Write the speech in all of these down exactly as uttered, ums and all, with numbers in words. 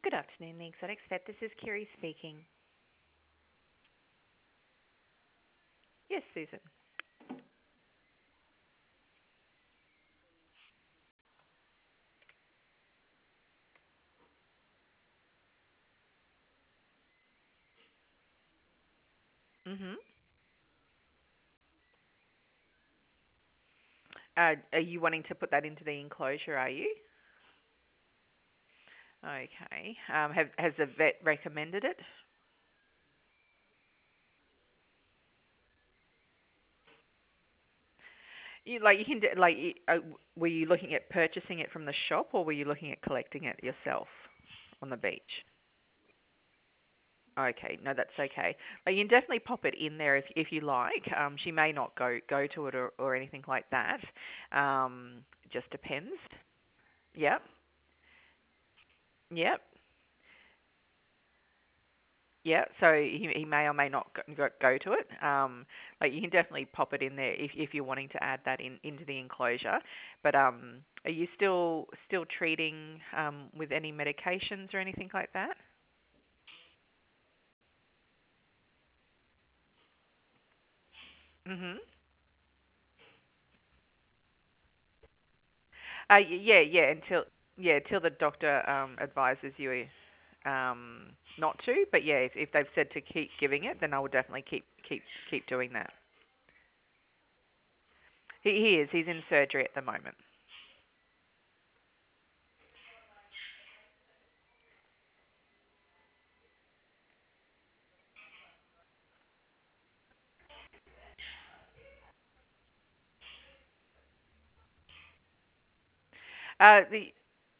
Good afternoon, the Exotic Vet. This is Kiri speaking. Yes, Susan. Mhm. Uh, are you wanting to put that into the enclosure? Are you? Okay. Um, have has the vet recommended it? You like you can do, like y- uh, were you looking at purchasing it from the shop or were you looking at collecting it yourself on the beach? Okay, no, that's okay. Like, you can definitely pop it in there if if you like. Um, she may not go go to it or, or anything like that. Um, just depends. Yep. Yep. Yeah, so he he may or may not go, go go to it. Um, like, you can definitely pop it in there if if you're wanting to add that in into the enclosure. But um, are you still still treating um with any medications or anything like that? Mhm. Uh, y- yeah, yeah. Until yeah, until the doctor um advises you um not to. But yeah, if if they've said to keep giving it, then I would definitely keep keep keep doing that. He he is. He's in surgery at the moment. Uh, the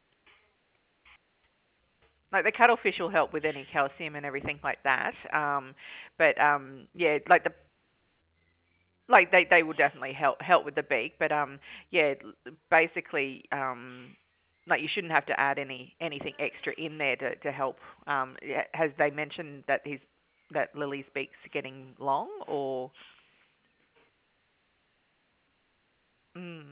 Like, the cuttlefish will help with any calcium and everything like that. Um, but um, yeah, like the like they they will definitely help help with the beak. But um, yeah, basically um, like, you shouldn't have to add any anything extra in there to to help. Um, yeah, has they mentioned that his that Lily's beak's getting long or? Mm,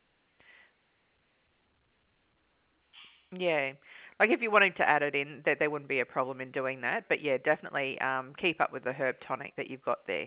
yeah. Like, if you wanted to add it in, that there wouldn't be a problem in doing that. But yeah, definitely um, keep up with the herb tonic that you've got there.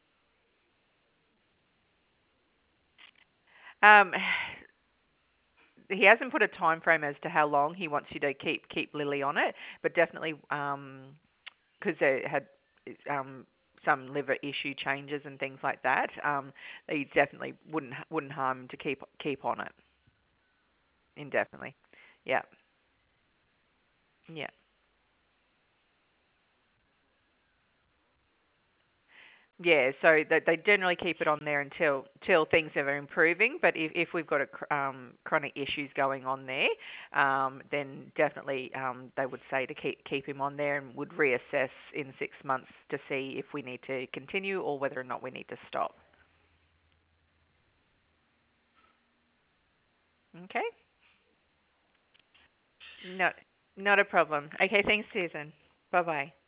Um, he hasn't put a time frame as to how long he wants you to keep keep Lily on it, but definitely um because they had um some liver issue changes and things like that. Um, he definitely wouldn't wouldn't harm to keep keep on it indefinitely. Yeah, yeah. Yeah, so they, they generally keep it on there until till things are improving. But if, if we've got a, cr- um, chronic issues going on there, um, then definitely um, they would say to keep keep him on there and would reassess in six months to see if we need to continue or whether or not we need to stop. Okay, no, not a problem. Okay, thanks, Susan. Bye bye.